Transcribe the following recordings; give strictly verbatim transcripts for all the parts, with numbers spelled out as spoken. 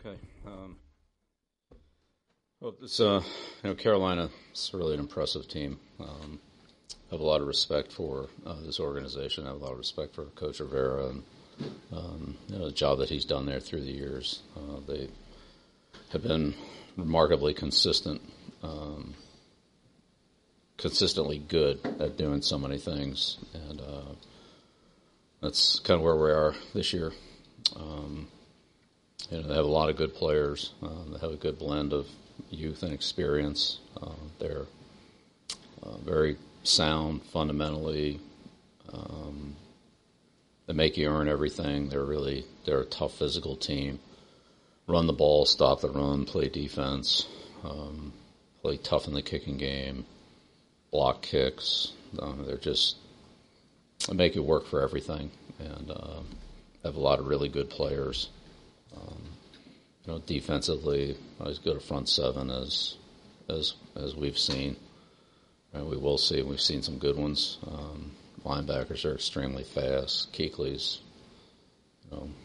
Okay. Um, well, it's uh, you know, Carolina is really an impressive team. Um, I have a lot of respect for uh, this organization. I have a lot of respect for Coach Rivera and um, you know, the job that he's done there through the years. Uh, they have been remarkably consistent, um, consistently good at doing so many things, and uh, that's kind of where we are this year. Um, you know, they have a lot of good players. Um, they have a good blend of youth and experience. Uh, they're uh, very sound fundamentally. Um, they make you earn everything. They're really they're a tough physical team. Run the ball, stop the run, play defense, um, play tough in the kicking game, block kicks. Um, they're just they make you work for everything, and uh, have a lot of really good players. Um, you know, defensively, not as good a front seven as as as we've seen. And we will see. We've seen some good ones. Um, linebackers are extremely fast. Kuechly's, you know,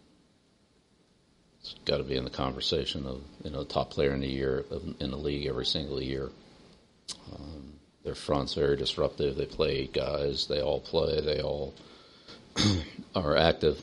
it's got to be in the conversation of you know top player in the year in the league every single year. Um, their front's very disruptive. They play eight guys. They all play. They all are active.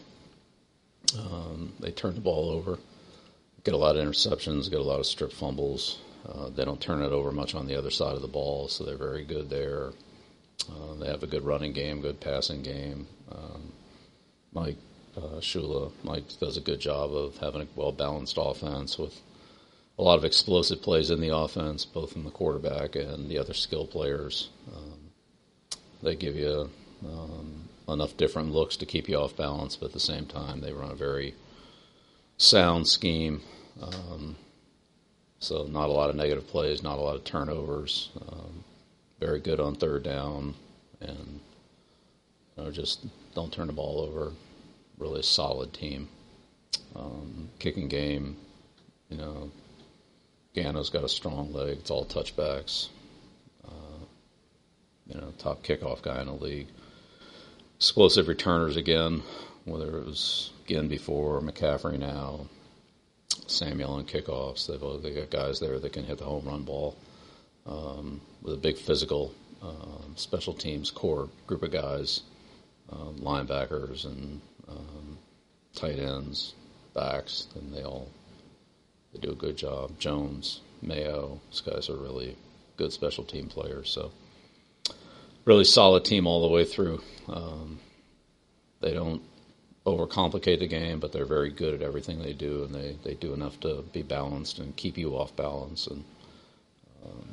Um, they turn the ball over, get a lot of interceptions, get a lot of strip fumbles. Uh, they don't turn it over much on the other side of the ball, so they're very good there. Uh, they have a good running game, good passing game. Um, Mike uh, Shula, Mike does a good job of having a well-balanced offense with a lot of explosive plays in the offense, both from the quarterback and the other skill players. Um, they give you um, enough different looks to keep you off balance, but at the same time, they run a very sound scheme. Um, so not a lot of negative plays, not a lot of turnovers. Um, very good on third down, and you know, just don't turn the ball over. Really a solid team. Um, kicking game, you know, Gano's got a strong leg. It's all touchbacks. Uh, you know, top kickoff guy in the league. Explosive returners again, whether it was again before McCaffrey now, Samuel on kickoffs. They've they got guys there that can hit the home run ball um, with a big physical um, special teams core group of guys, um, linebackers and um, tight ends, backs, and they all they do a good job. Jones, Mayo, these guys are really good special team players. So really solid team all the way through. Um, they don't overcomplicate the game, but they're very good at everything they do, and they, they do enough to be balanced and keep you off balance. And um,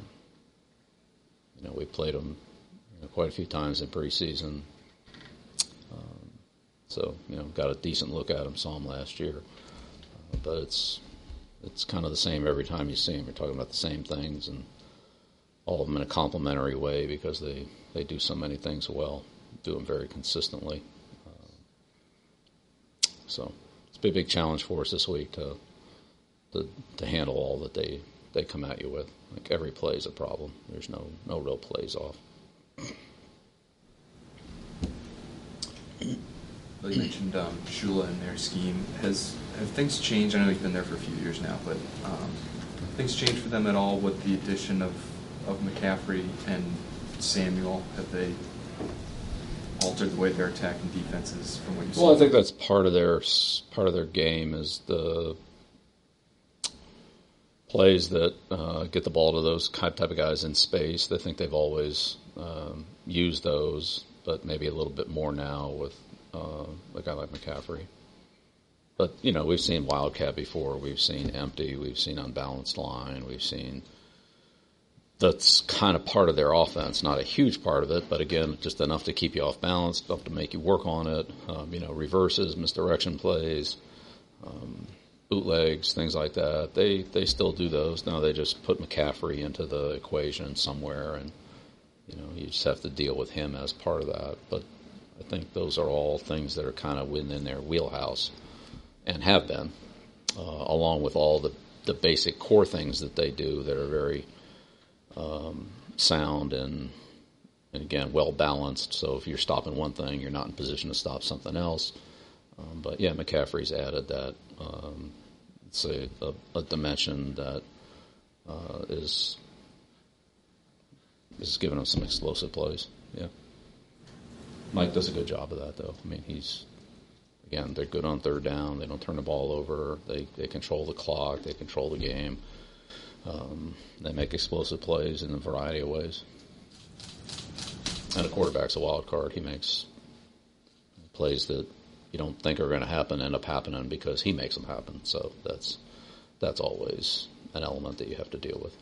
you know, we played them you know, quite a few times in preseason, um, so you know, got a decent look at them. Saw them last year, uh, but it's it's kind of the same every time you see them. You're talking about the same things, and all of them in a complementary way because they, they do so many things well, do them very consistently. So it's a big, big challenge for us this week to to, to handle all that they, they come at you with. Like every play is a problem. There's no, no real plays off. Well, you mentioned um, Shula and their scheme. Has have things changed? I know he's been there for a few years now, but um, have things changed for them at all with the addition of, of McCaffrey and Samuel? Have they altered the way they're attacking defenses from what you saw? Well, I think that's part of their part of their game is the plays that uh, get the ball to those type of guys in space. They think they've always um, used those, but maybe a little bit more now with uh, a guy like McCaffrey. But you know, we've seen Wildcat before. We've seen empty. We've seen unbalanced line. We've seen. That's kind of part of their offense, not a huge part of it, but again, just enough to keep you off balance, enough to make you work on it. Um, you know, reverses, misdirection plays, um, bootlegs, things like that. They they still do those. Now they just put McCaffrey into the equation somewhere, and you know, you just have to deal with him as part of that. But I think those are all things that are kind of within their wheelhouse and have been, uh, along with all the the basic core things that they do that are very Um, sound and, and again, well balanced. So if you're stopping one thing, you're not in position to stop something else. Um, but yeah, McCaffrey's added that um, let's say, a, a dimension that uh, is is giving them some explosive plays. Yeah, Mike does a good job of that, though. I mean, he's again, they're good on third down. They don't turn the ball over. They they control the clock. They control the game. Um, they make explosive plays in a variety of ways. And a quarterback's a wild card. He makes plays that you don't think are going to happen end up happening because he makes them happen. So that's that's always an element that you have to deal with.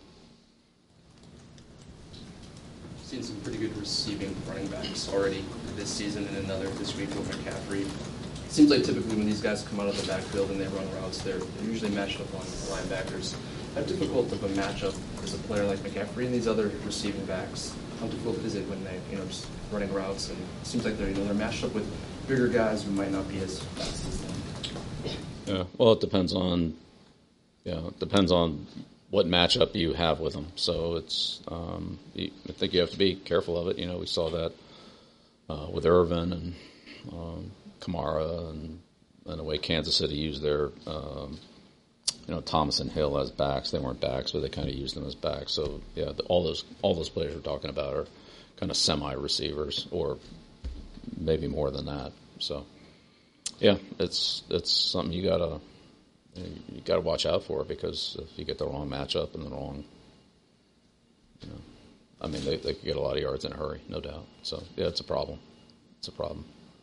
Seen some pretty good receiving running backs already this season and another this week with McCaffrey. It seems like typically when these guys come out of the backfield and they run routes, they're, they're usually matched up on linebackers. How difficult of a matchup is a player like McCaffrey and these other receiving backs? How difficult is it when they, you know, just running routes and it seems like they're, you know, they're matched up with bigger guys who might not be as fast as them? Yeah, well, it depends on, you know, it depends on what matchup you have with them. So it's, um, you, I think you have to be careful of it. You know, we saw that uh, with Irvin and um, Kamara and, and the way Kansas City used their, um, you know, Thomas and Hill as backs. They weren't backs, but they kind of used them as backs. So yeah, the, all those all those players we're talking about are kind of semi-receivers, or maybe more than that. So yeah, it's it's something you gotta you gotta watch out for, because if you get the wrong matchup and the wrong, you know, I mean, they they could get a lot of yards in a hurry, no doubt. So yeah, it's a problem. It's a problem.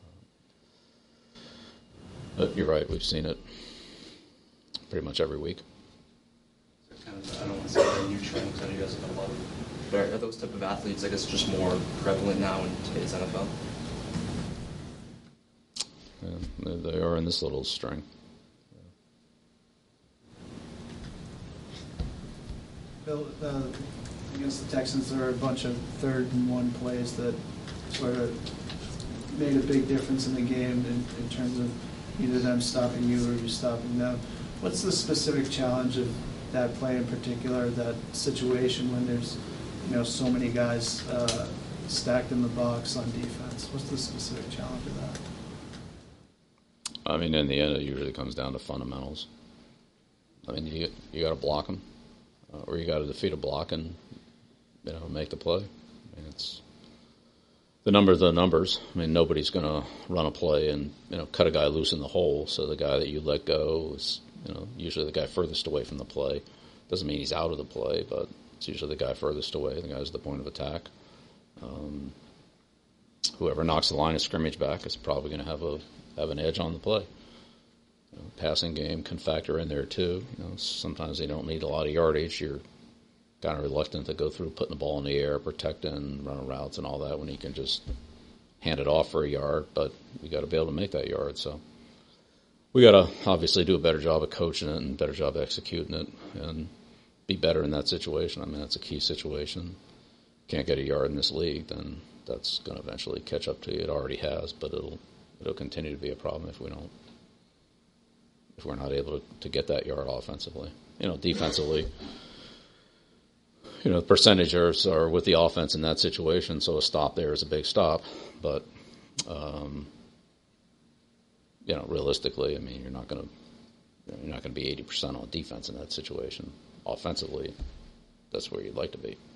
But you're right, we've seen it pretty much every week. Kind of, I don't want to say a new trend because I know you guys have done a lot of, but are those type of athletes, I guess, just more prevalent now in today's N F L? Yeah, they are in this little string. Bill, uh, against the Texans, there are a bunch of third and one plays that sort of made a big difference in the game in, in terms of either them stopping you or you stopping them. What's the specific challenge of that play in particular, that situation when there's, you know, so many guys uh, stacked in the box on defense? What's the specific challenge of that? I mean, in the end, it usually comes down to fundamentals. I mean, you you got to block them, uh, or you got to defeat a block and, you know, make the play. I mean, it's the numbers are the numbers. I mean, nobody's going to run a play and, you know, cut a guy loose in the hole. So the guy that you let go is, you know, usually the guy furthest away from the play. Doesn't mean he's out of the play, but it's usually the guy furthest away. The guy's the point of attack. Um, whoever knocks the line of scrimmage back is probably going to have a have an edge on the play. You know, passing game can factor in there too. You know, sometimes they don't need a lot of yardage. You're kind of reluctant to go through putting the ball in the air, protecting, running routes and all that when you can just hand it off for a yard, but you got to be able to make that yard. So we got to obviously do a better job of coaching it and a better job of executing it and be better in that situation. I mean, that's a key situation. Can't get a yard in this league, then that's going to eventually catch up to you. It already has, but it'll it'll continue to be a problem if we don't, if we're not able to, to get that yard offensively. You know, defensively, you know, the percentages are with the offense in that situation, so a stop there is a big stop. But, um, you know, realistically, I mean, you're not going to you're not going to be eighty percent on defense in that situation. Offensively, that's where you'd like to be.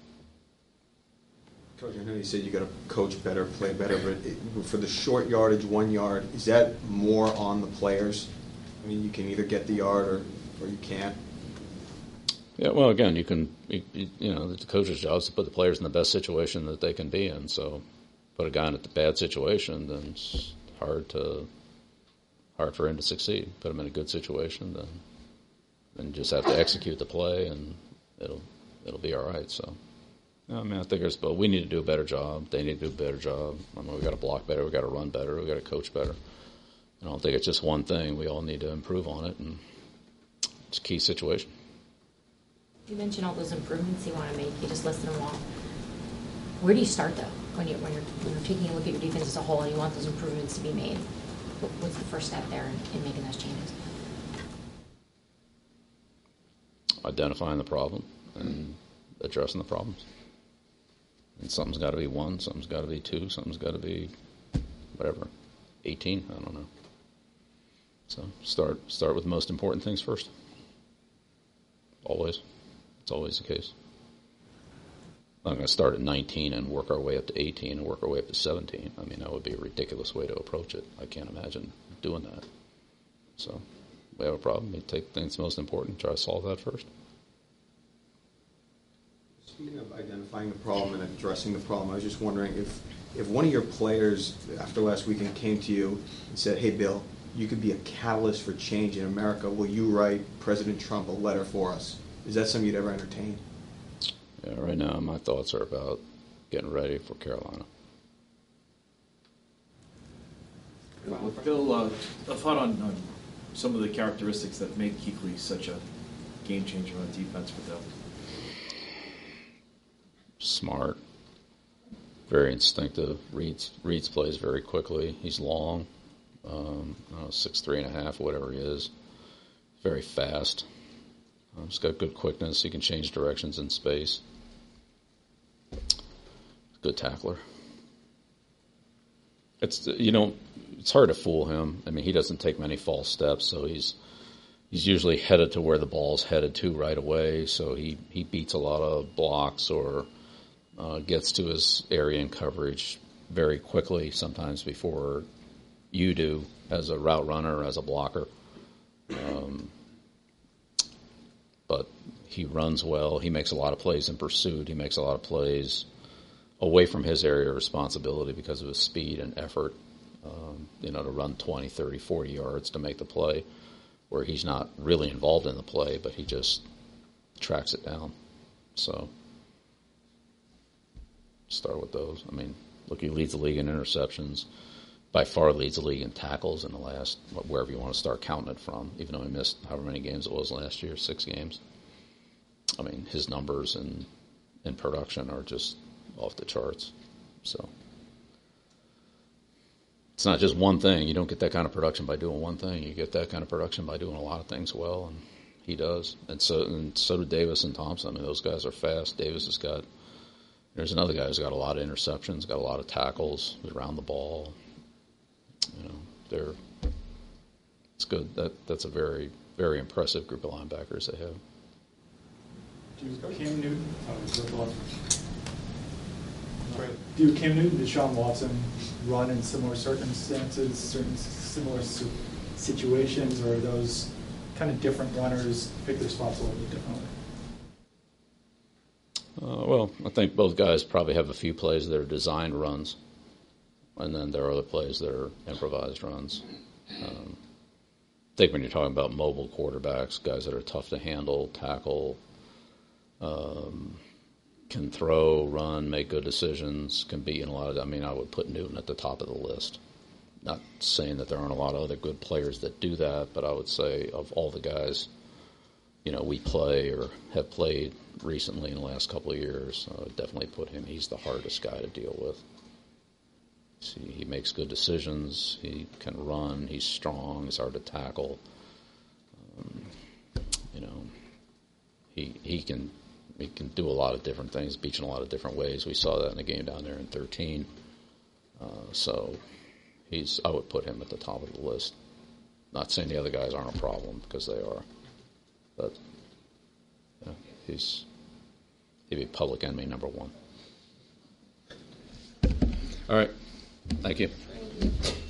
Coach, I know you said you got to coach better, play better, but it, for the short yardage, one yard, is that more on the players? I mean, you can either get the yard or, or you can't. Yeah, well, again, you can, you, you know, the coach's job is to put the players in the best situation that they can be in. So, put a guy in a bad situation, then it's hard to, hard for him to succeed. Put him in a good situation, then, then you just have to execute the play, and it'll, it'll be all right. So, I mean, I think there's, but we need to do a better job. They need to do a better job. I mean, we got to block better. We got to run better. We got to coach better. I don't think it's just one thing. We all need to improve on it, and it's a key situation. You mentioned all those improvements you want to make. You just listed them all. Where do you start, though, when you're, when you're, when you're taking a look at your defense as a whole and you want those improvements to be made? What's the first step there in, in making those changes? Identifying the problem and addressing the problems. And something's got to be one, something's got to be two, something's got to be whatever, eighteen, I don't know. So start start with the most important things first. Always. It's always the case. I'm going to start at nineteen and work our way up to eighteen and work our way up to seventeen. I mean, that would be a ridiculous way to approach it. I can't imagine doing that. So we have a problem. We take things most important, try to solve that first. Speaking of identifying the problem and addressing the problem, I was just wondering if, if one of your players after last weekend came to you and said, hey, Bill, you could be a catalyst for change in America. Will you write President Trump a letter for us? Is that something you'd ever entertain? Yeah, right now my thoughts are about getting ready for Carolina. Well, Bill, uh, a thought on, on some of the characteristics that make Kuechly such a game changer on defense for them. Smart, very instinctive, reads reads plays very quickly. He's long, um, I don't know, six three and a half, whatever he is. Very fast. Um, he's got good quickness. He can change directions in space. Good tackler. It's you know it's hard to fool him. I mean, he doesn't take many false steps, so he's he's usually headed to where the ball's headed to right away. So he, he beats a lot of blocks or uh, gets to his area in coverage very quickly, sometimes before you do as a route runner or as a blocker. Um, but he runs well. He makes a lot of plays in pursuit. He makes a lot of plays away from his area of responsibility because of his speed and effort, um, you know, to run twenty, thirty, forty yards to make the play, where he's not really involved in the play, but he just tracks it down. So start with those. I mean, look, he leads the league in interceptions. By far leads the league in tackles in the last, wherever you want to start counting it from, even though he missed however many games it was last year, six games. I mean, his numbers in, in production are just off the charts. So it's not just one thing. You don't get that kind of production by doing one thing. You get that kind of production by doing a lot of things well, and he does. And so and so do Davis and Thompson. I mean, those guys are fast. Davis has got, there's another guy who's got a lot of interceptions, got a lot of tackles, who's around the ball. You know, they're, it's good. That that's a very, very impressive group of linebackers they have. Do Cam Newton, oh, do Cam Newton and Deshaun Watson run in similar circumstances, certain similar situations, or are those kind of different runners pick their spots a little bit differently? Uh, well, I think both guys probably have a few plays that are designed runs, and then there are other plays that are improvised runs. Um, I think when you're talking about mobile quarterbacks, guys that are tough to handle, tackle, um, can throw, run, make good decisions, can beat in a lot of, I mean, I would put Newton at the top of the list. Not saying that there aren't a lot of other good players that do that, but I would say of all the guys, you know, we play or have played recently in the last couple of years, I would definitely put him. He's the hardest guy to deal with. See, he makes good decisions. He can run. He's strong. He's hard to tackle. Um, you know, he he can he can do a lot of different things, beat in a lot of different ways. We saw that in the game down there in thirteen. Uh, so he's I would put him at the top of the list. Not saying the other guys aren't a problem, because they are, but yeah, he's he'd be public enemy number one. All right. Thank you. Thank you.